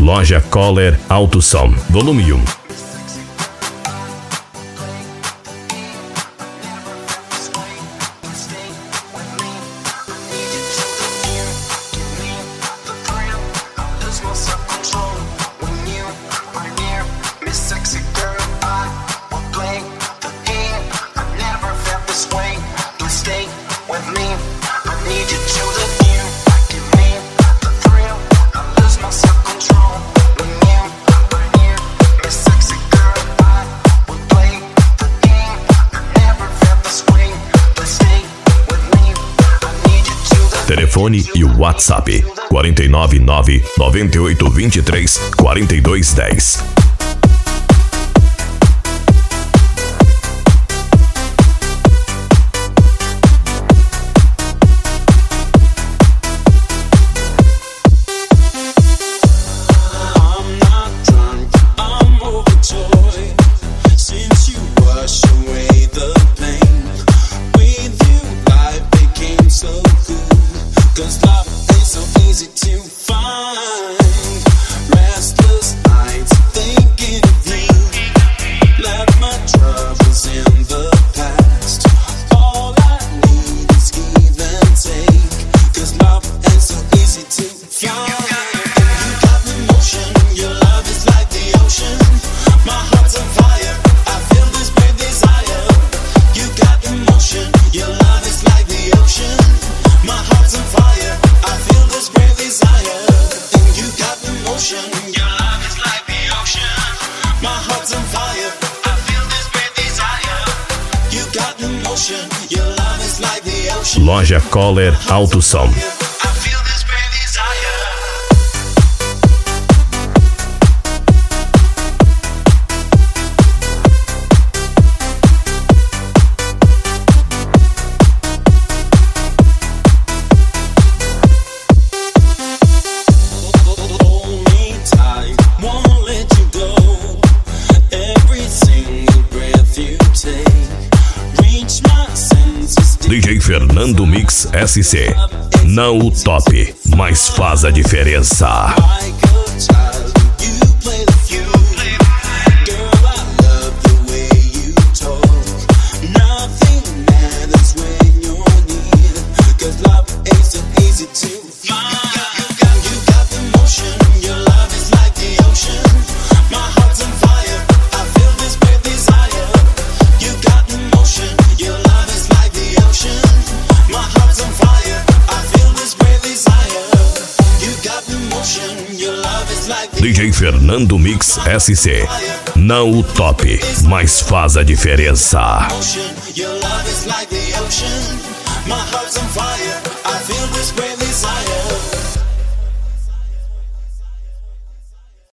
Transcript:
Loja Kohler Autosom, volume 1. Telefone e o WhatsApp 499 9823 4210. Loja Kohler Autosom. DJ Fernando Mix SC. Não o top, mas faz a diferença. DJ Fernando Mix SC. Não o top, mas faz a diferença. Your love is like the ocean. My heart's on fire.